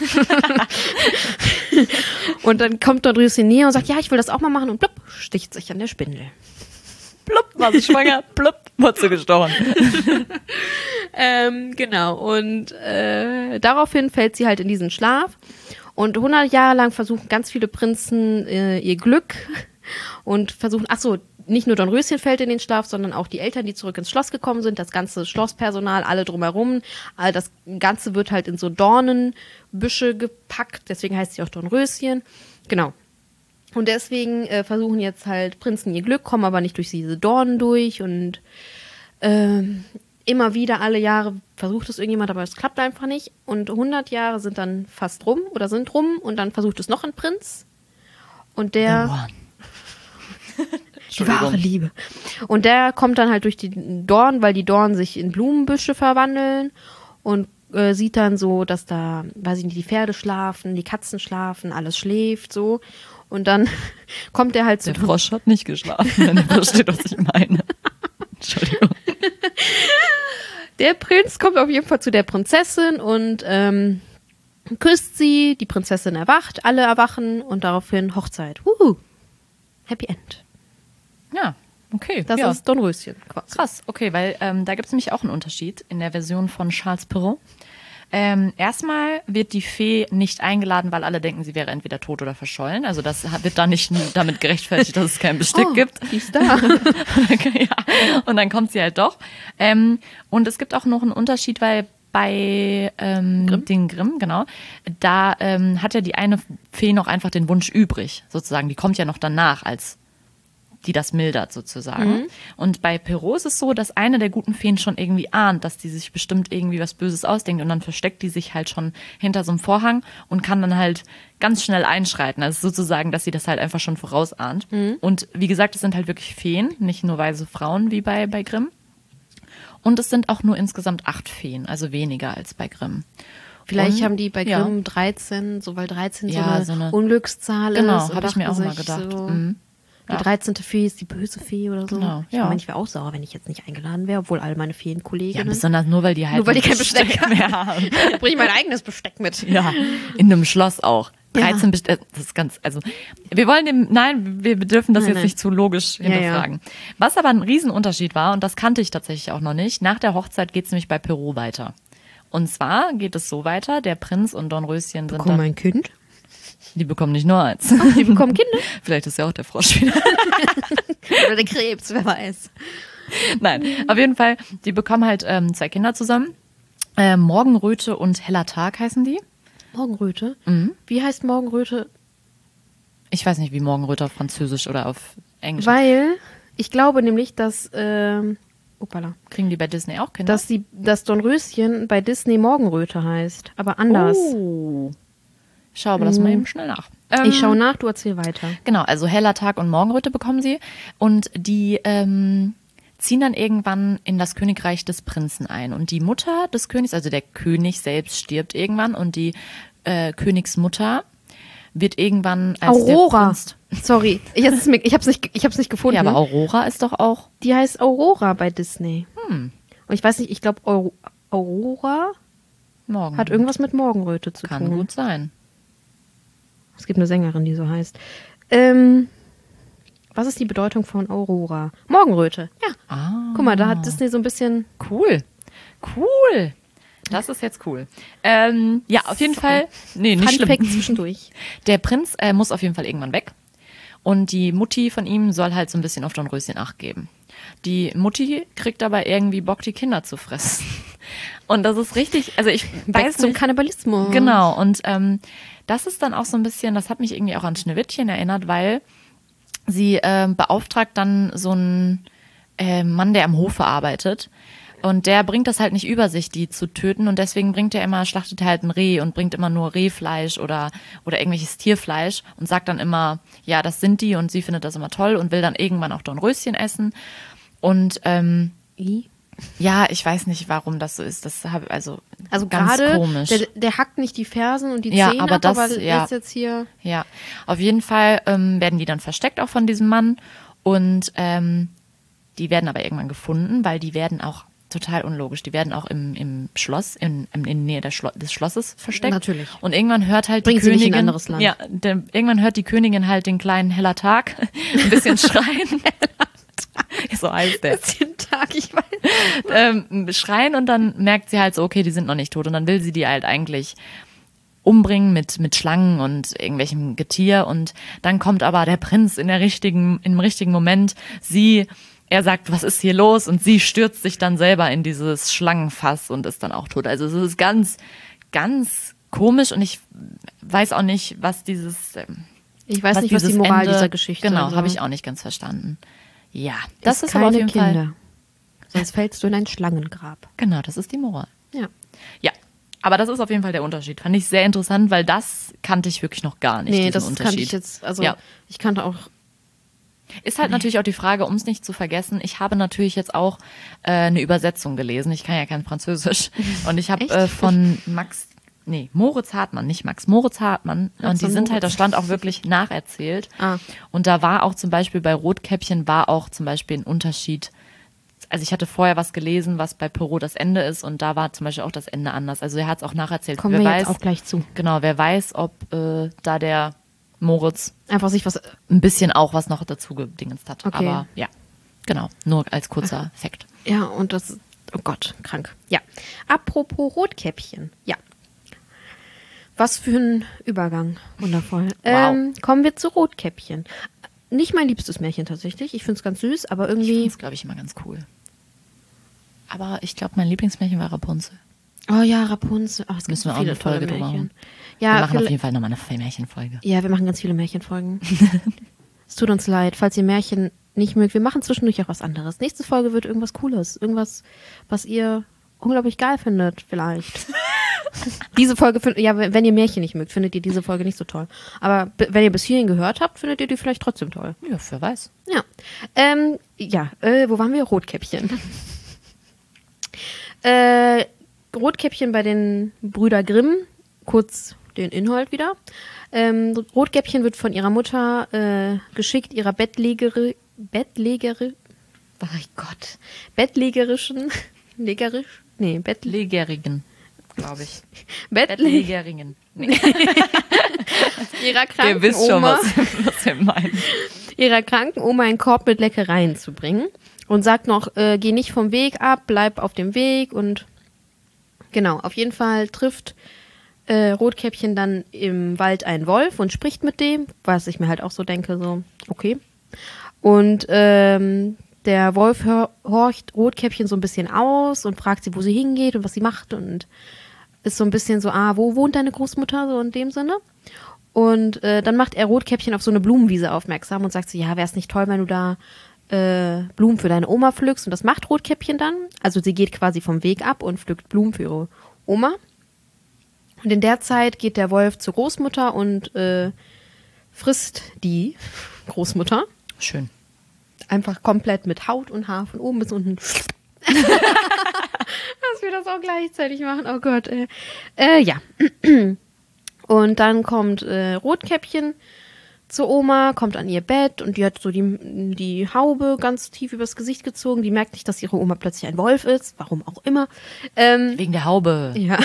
Und dann kommt Dornröschen näher und sagt, ja, ich will das auch mal machen. Und plupp, sticht sich an der Spindel. Plupp, war sie schwanger, plupp, wurde sie gestochen. Genau, und daraufhin fällt sie halt in diesen Schlaf. Und 100 Jahre lang versuchen ganz viele Prinzen ihr Glück und versuchen, ach so, nicht nur Dornröschen fällt in den Schlaf, sondern auch die Eltern, die zurück ins Schloss gekommen sind, das ganze Schlosspersonal, alle drumherum. Das Ganze wird halt in so Dornenbüsche gepackt, deswegen heißt sie auch Dornröschen. Genau. Und deswegen versuchen jetzt halt Prinzen ihr Glück, kommen aber nicht durch diese Dornen durch und immer wieder alle Jahre versucht es irgendjemand, aber es klappt einfach nicht. Und 100 Jahre sind dann fast rum oder sind rum und dann versucht es noch ein Prinz. Und der... Die wahre Liebe. Und der kommt dann halt durch die Dornen, weil die Dornen sich in Blumenbüsche verwandeln und sieht dann so, dass da, weiß ich nicht, die Pferde schlafen, die Katzen schlafen, alles schläft so. Und dann kommt er halt zu Der Frosch hat nicht geschlafen, wenn er versteht, was ich meine. Entschuldigung. Der Prinz kommt auf jeden Fall zu der Prinzessin und küsst sie. Die Prinzessin erwacht, alle erwachen und daraufhin Hochzeit. Happy End. Ja, okay. Das ist Dornröschen quasi. Krass, okay, weil da gibt es nämlich auch einen Unterschied in der Version von Charles Perrault. Erstmal wird die Fee nicht eingeladen, weil alle denken, sie wäre entweder tot oder verschollen. Also das wird da nicht damit gerechtfertigt, dass es kein Bestick gibt. Die ist da. Ja. Und dann kommt sie halt doch. Und es gibt auch noch einen Unterschied, weil bei den Grimm, genau, da hat ja die eine Fee noch einfach den Wunsch übrig, sozusagen. Die kommt ja noch danach, als die das mildert, sozusagen. Und bei Perrault ist es so, dass eine der guten Feen schon irgendwie ahnt, dass die sich bestimmt irgendwie was Böses ausdenkt und dann versteckt die sich halt schon hinter so einem Vorhang und kann dann halt ganz schnell einschreiten. Also sozusagen, dass sie das halt einfach schon vorausahnt. Und wie gesagt, es sind halt wirklich Feen, nicht nur weise Frauen wie bei Grimm. Und es sind auch nur insgesamt 8 Feen, also weniger als bei Grimm. Vielleicht haben die bei Grimm 13, so weil 13 so eine Unglückszahl ist. Genau, habe ich mir auch mal gedacht. So, die 13. Fee ist die böse Fee oder so. Genau, Ich meine, ich wäre auch sauer, wenn ich jetzt nicht eingeladen wäre, obwohl all meine Feenkolleginnen. Ja, besonders nur, weil die halt kein Besteck mehr haben. Da bringe ich mein eigenes Besteck mit. Ja, in einem Schloss auch. 13 das ist ganz, also wir dürfen das jetzt nicht zu logisch hinterfragen. Ja. Was aber ein Riesenunterschied war, und das kannte ich tatsächlich auch noch nicht, nach der Hochzeit geht es nämlich bei Perrault weiter. Und zwar geht es so weiter, der Prinz und Dornröschen sind Bekommen ein Kind? Die bekommen nicht nur eins. Oh, die bekommen Kinder? Vielleicht ist ja auch der Frosch wieder. Oder der Krebs, wer weiß. Nein, auf jeden Fall, die bekommen halt 2 Kinder zusammen. Morgenröte und Heller Tag heißen die. Morgenröte? Wie heißt Morgenröte? Ich weiß nicht, wie Morgenröte auf Französisch oder auf Englisch. Weil ich glaube nämlich, dass kriegen die bei Disney auch Kinder? Dass Dornröschen bei Disney Morgenröte heißt, aber anders. Oh. Schau aber das mal eben schnell nach. Ich schaue nach, du erzähl weiter. Genau, also Heller Tag und Morgenröte bekommen sie. Und die ziehen dann irgendwann in das Königreich des Prinzen ein. Und die Mutter des Königs, also der König selbst stirbt irgendwann. Und die Königsmutter wird irgendwann als Aurora. Der Prinz. Sorry, ich hab's nicht gefunden. Ja, aber Aurora ist doch auch... Die heißt Aurora bei Disney. Und ich weiß nicht, ich glaube Aurora hat irgendwas mit Morgenröte zu tun. Kann gut sein. Es gibt eine Sängerin, die so heißt. Was ist die Bedeutung von Aurora? Morgenröte. Ja. Guck mal, da hat Disney so ein bisschen... Cool. Das ist jetzt cool. Ja, auf jeden Fall. Nee, nicht schlimm. Fun Fact zwischendurch. Der Prinz muss auf jeden Fall irgendwann weg. Und die Mutti von ihm soll halt so ein bisschen auf Dornröschen Acht geben. Die Mutti kriegt aber irgendwie Bock, die Kinder zu fressen. Und das ist richtig, also ich weiß zum nicht. Kannibalismus. Genau, und das ist dann auch so ein bisschen, das hat mich irgendwie auch an Schneewittchen erinnert, weil sie beauftragt dann so einen Mann, der am Hofe arbeitet. Und der bringt das halt nicht über sich, die zu töten. Und deswegen schlachtet er halt ein Reh und bringt immer nur Rehfleisch oder irgendwelches Tierfleisch und sagt dann immer, ja, das sind die. Und sie findet das immer toll und will dann irgendwann auch Dornröschen essen. Und ja, ich weiß nicht, warum das so ist. Das also ganz gerade, komisch. Der hackt nicht die Fersen und die ja, Zähne aber ab, das, aber ja. lässt jetzt hier... Ja, auf jeden Fall werden die dann versteckt auch von diesem Mann. Und die werden aber irgendwann gefunden, weil die werden auch total unlogisch. Die werden auch im Schloss, in Nähe des Schlosses versteckt. Natürlich. Und irgendwann hört halt Bringt die Königin... sie nicht in ein anderes Land. Ja, irgendwann hört die Königin halt den kleinen Heller Tag ein bisschen schreien. So heißt der. Bisschen Tag, ich weiß. Schreien und dann merkt sie halt so, okay, die sind noch nicht tot. Und dann will sie die halt eigentlich umbringen mit Schlangen und irgendwelchem Getier. Und dann kommt aber der Prinz im richtigen Moment. Er sagt, was ist hier los? Und sie stürzt sich dann selber in dieses Schlangenfass und ist dann auch tot. Also es ist ganz, ganz komisch und ich weiß auch nicht, was dieses... Ich weiß nicht, was die Moral Ende, dieser Geschichte ist. Genau, habe ich auch nicht ganz verstanden. Ja, das ist keine aber auf jeden Kinder. Fall... Sonst fällst du in ein Schlangengrab. Genau, das ist die Moral. Ja. Ja, aber das ist auf jeden Fall der Unterschied. Fand ich sehr interessant, weil das kannte ich wirklich noch gar nicht, Nee, diesen das Unterschied. kannte ich jetzt... Also Ja. ich kannte auch... Ist halt natürlich auch die Frage, um es nicht zu vergessen, ich habe natürlich jetzt auch eine Übersetzung gelesen. Ich kann ja kein Französisch. Und ich habe von Max Moritz Hartmann, nicht Max, Moritz Hartmann. Und die sind halt, das stand auch wirklich nacherzählt. Und da war auch zum Beispiel bei Rotkäppchen war auch zum Beispiel ein Unterschied. Also ich hatte vorher was gelesen, was bei Perrault das Ende ist und da war zum Beispiel auch das Ende anders. Also er hat es auch nacherzählt. Kommen wir jetzt auch gleich zu. Genau, wer weiß, ob da der Moritz einfach sich was ein bisschen auch was noch dazu gedingenst hat. Okay. Aber ja, genau, nur als kurzer Fakt. Ja, und das, oh Gott, krank. Ja, apropos Rotkäppchen, ja. Was für ein Übergang, wundervoll. Wow. Kommen wir zu Rotkäppchen. Nicht mein liebstes Märchen tatsächlich, ich finde es ganz süß, aber Ich irgendwie... finde es, glaube ich, immer ganz cool. Aber ich glaube, mein Lieblingsmärchen war Rapunzel. Oh ja, Rapunzel. Oh, es gibt Müssen so wir auch viele eine tolle Folge drüber Märchen. machen. Ja, Wir machen auf jeden Fall nochmal eine Märchenfolge. Ja, wir machen ganz viele Märchenfolgen. Es tut uns leid, falls ihr Märchen nicht mögt. Wir machen zwischendurch auch was anderes. Nächste Folge wird irgendwas Cooles. Irgendwas, was ihr unglaublich geil findet, vielleicht. Diese Folge, wenn ihr Märchen nicht mögt, findet ihr diese Folge nicht so toll. Aber wenn ihr bis hierhin gehört habt, findet ihr die vielleicht trotzdem toll. Ja, wer weiß. Ja. Wo waren wir? Rotkäppchen. Rotkäppchen bei den Brüder Grimm. Kurz den Inhalt wieder. Rotkäppchen wird von ihrer Mutter geschickt, ihrer bettlägerischen, Legerigen, glaube ich. Bettlägerigen. Nee. Ihrer kranken Ihr wisst schon, Oma, was wir meinen. ihrer kranken Oma einen Korb mit Leckereien zu bringen und sagt noch, geh nicht vom Weg ab, bleib auf dem Weg und genau, auf jeden Fall trifft Rotkäppchen dann im Wald einen Wolf und spricht mit dem, was ich mir halt auch so denke, so, okay. Und der Wolf horcht Rotkäppchen so ein bisschen aus und fragt sie, wo sie hingeht und was sie macht und ist so ein bisschen so, wo wohnt deine Großmutter, so in dem Sinne. Und dann macht er Rotkäppchen auf so eine Blumenwiese aufmerksam und sagt so, ja, wäre es nicht toll, wenn du da Blumen für deine Oma pflückst. Und das macht Rotkäppchen dann. Also sie geht quasi vom Weg ab und pflückt Blumen für ihre Oma. Und in der Zeit geht der Wolf zur Großmutter und frisst die Großmutter. Schön. Einfach komplett mit Haut und Haar von oben bis unten. Dass wir das auch gleichzeitig machen. Oh Gott. Ja. Und dann kommt Rotkäppchen zur Oma, kommt an ihr Bett und die hat so die Haube ganz tief übers Gesicht gezogen. Die merkt nicht, dass ihre Oma plötzlich ein Wolf ist. Warum auch immer. Wegen der Haube. Ja.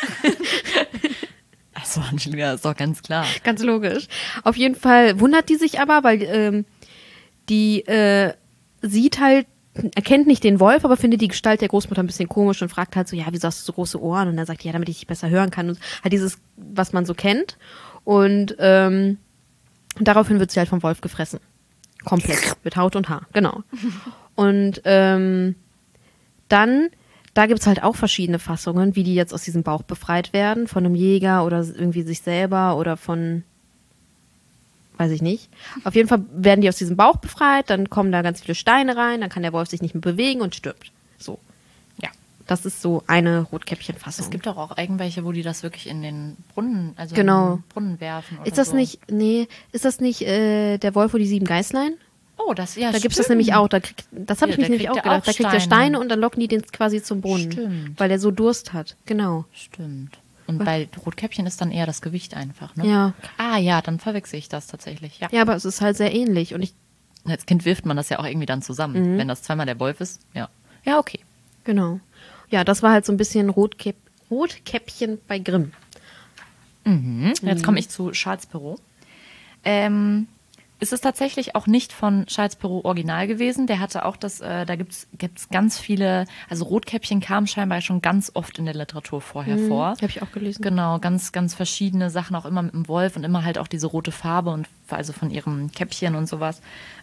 Achso, Angelina, ist doch ganz klar. Ganz logisch. Auf jeden Fall wundert die sich aber, weil die sieht halt, erkennt nicht den Wolf, aber findet die Gestalt der Großmutter ein bisschen komisch und fragt halt so, ja, wieso hast du so große Ohren? Und er sagt, ja, damit ich dich besser hören kann. Und halt dieses, was man so kennt. Und daraufhin wird sie halt vom Wolf gefressen. Komplett. Mit Haut und Haar. Genau. Und dann, da gibt's halt auch verschiedene Fassungen, wie die jetzt aus diesem Bauch befreit werden. Von einem Jäger oder irgendwie sich selber oder von... weiß ich nicht. Auf jeden Fall werden die aus diesem Bauch befreit, dann kommen da ganz viele Steine rein, dann kann der Wolf sich nicht mehr bewegen und stirbt. So. Ja. Das ist so eine Rotkäppchen-Fassung. Es gibt doch auch irgendwelche, wo die das wirklich in den Brunnen, also genau. in den Brunnen werfen oder ist das so. Ist das nicht der Wolf und die 7 Geißlein? Oh, das, ja, Da gibt es das nämlich auch. Das habe ich mich da nämlich auch kriegt gedacht. Da kriegt der Steine. Steine und dann locken die den quasi zum Brunnen. Stimmt. Weil er so Durst hat. Genau. Stimmt. Und bei Rotkäppchen ist dann eher das Gewicht einfach, ne? Ja. Ah ja, dann verwechsel ich das tatsächlich, ja. Ja, aber es ist halt sehr ähnlich. Und Als Kind wirft man das ja auch irgendwie dann zusammen. Wenn das zweimal der Wolf ist, ja. Ja, okay. genau. Ja, das war halt so ein bisschen Rotkäppchen bei Grimm. Jetzt komme ich zu Charles Perrault. Ist es tatsächlich auch nicht von Charles Perrault original gewesen. Der hatte auch da gibt's ganz viele, also Rotkäppchen kam scheinbar schon ganz oft in der Literatur vorher vor. Habe ich auch gelesen. Genau, ganz, ganz verschiedene Sachen, auch immer mit dem Wolf und immer halt auch diese rote Farbe und also von ihrem Käppchen und sowas.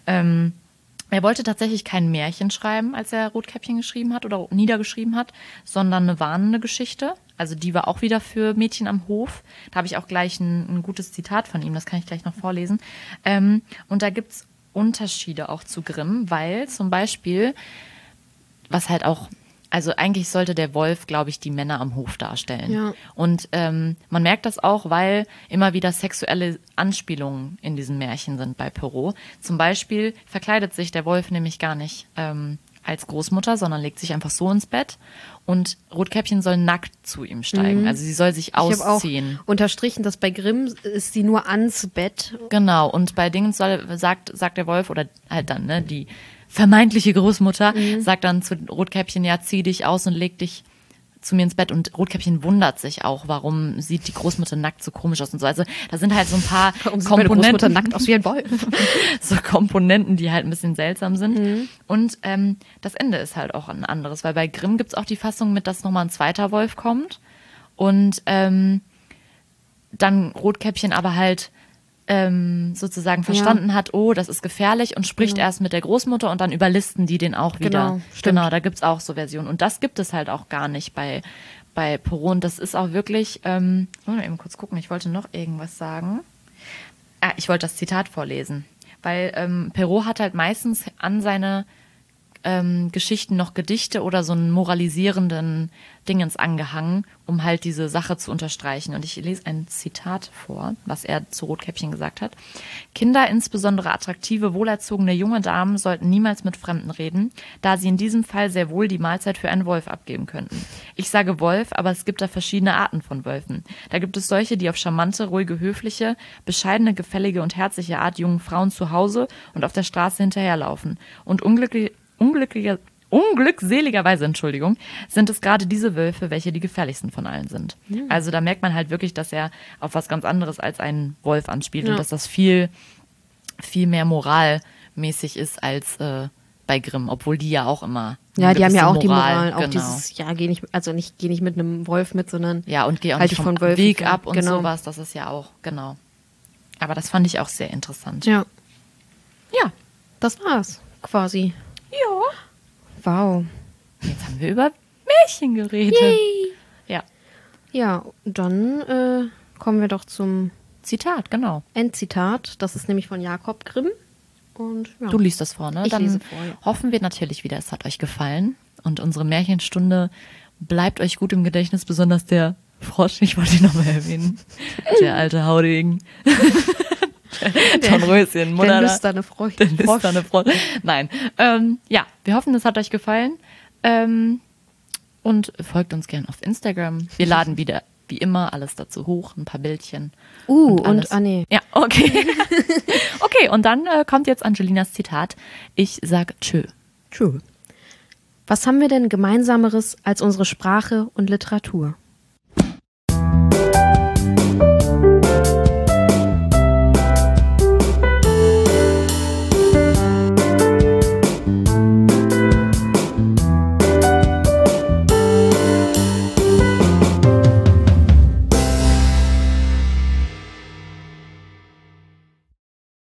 Er wollte tatsächlich kein Märchen schreiben, als er Rotkäppchen geschrieben hat oder niedergeschrieben hat, sondern eine warnende Geschichte. Also die war auch wieder für Mädchen am Hof. Da habe ich auch gleich ein gutes Zitat von ihm, das kann ich gleich noch vorlesen. Und da gibt's Unterschiede auch zu Grimm, weil zum Beispiel, was halt auch, also eigentlich sollte der Wolf, glaube ich, die Männer am Hof darstellen. Ja. Und man merkt das auch, weil immer wieder sexuelle Anspielungen in diesen Märchen sind bei Perrault. Zum Beispiel verkleidet sich der Wolf nämlich gar nicht als Großmutter, sondern legt sich einfach so ins Bett und Rotkäppchen soll nackt zu ihm steigen. Also sie soll sich ausziehen. Ich habe auch unterstrichen, dass bei Grimm ist sie nur ans Bett. Genau, und bei Dingen sagt der Wolf oder halt dann, ne, die vermeintliche Großmutter sagt dann zu Rotkäppchen, ja, zieh dich aus und leg dich zu mir ins Bett. Und Rotkäppchen wundert sich auch, warum sieht die Großmutter nackt so komisch aus und so. Also da sind halt so ein paar Komponenten nackt aus wie ein Wolf. So Komponenten, die halt ein bisschen seltsam sind. Und das Ende ist halt auch ein anderes, weil bei Grimm gibt's auch die Fassung mit, dass nochmal ein zweiter Wolf kommt und dann Rotkäppchen aber halt sozusagen verstanden hat, oh, das ist gefährlich und spricht erst mit der Großmutter und dann überlisten die den auch wieder. Genau, da gibt's auch so Versionen. Und das gibt es halt auch gar nicht bei Perrault. Und das ist auch wirklich, wollen wir eben kurz gucken, ich wollte noch irgendwas sagen. Ich wollte das Zitat vorlesen. Weil Perrault hat halt meistens an seine Geschichten noch Gedichte oder so einen moralisierenden Dingens angehangen, um halt diese Sache zu unterstreichen. Und ich lese ein Zitat vor, was er zu Rotkäppchen gesagt hat. Kinder, insbesondere attraktive, wohlerzogene junge Damen, sollten niemals mit Fremden reden, da sie in diesem Fall sehr wohl die Mahlzeit für einen Wolf abgeben könnten. Ich sage Wolf, aber es gibt da verschiedene Arten von Wölfen. Da gibt es solche, die auf charmante, ruhige, höfliche, bescheidene, gefällige und herzliche Art jungen Frauen zu Hause und auf der Straße hinterherlaufen. Und unglückseligerweise, sind es gerade diese Wölfe, welche die gefährlichsten von allen sind. Ja. Also da merkt man halt wirklich, dass er auf was ganz anderes als einen Wolf anspielt und dass das viel, viel mehr moralmäßig ist als bei Grimm, obwohl die ja auch immer ja, die haben ja auch Moral, die Moral, auch dieses, ja, geh nicht mit einem Wolf mit, sondern ja, und geh auch halt nicht vom Weg ab und sowas, das ist ja auch, genau. Aber das fand ich auch sehr interessant. Ja. Ja. Das war's, quasi. Ja. Wow. Jetzt haben wir über Märchen geredet. Yay. Ja. Ja, dann kommen wir doch zum Zitat, genau. Endzitat. Das ist nämlich von Jakob Grimm. Und, ja. Du liest das vor, ne? Ich Dann lese vor, ja. Hoffen wir natürlich wieder, es hat euch gefallen. Und unsere Märchenstunde bleibt euch gut im Gedächtnis, besonders der Frosch, ich wollte ihn nochmal erwähnen. Der alte Haudegen. Dornröschen, Mutter. Der lüsterne Frosch. Der lüsterne Frosch. Nein. Ja, wir hoffen, es hat euch gefallen. Und folgt uns gerne auf Instagram. Wir laden wieder, wie immer, alles dazu hoch. Ein paar Bildchen. Nee. Ja, okay. Okay, und dann kommt jetzt Angelinas Zitat. Ich sag tschö. Tschö. Was haben wir denn Gemeinsameres als unsere Sprache und Literatur?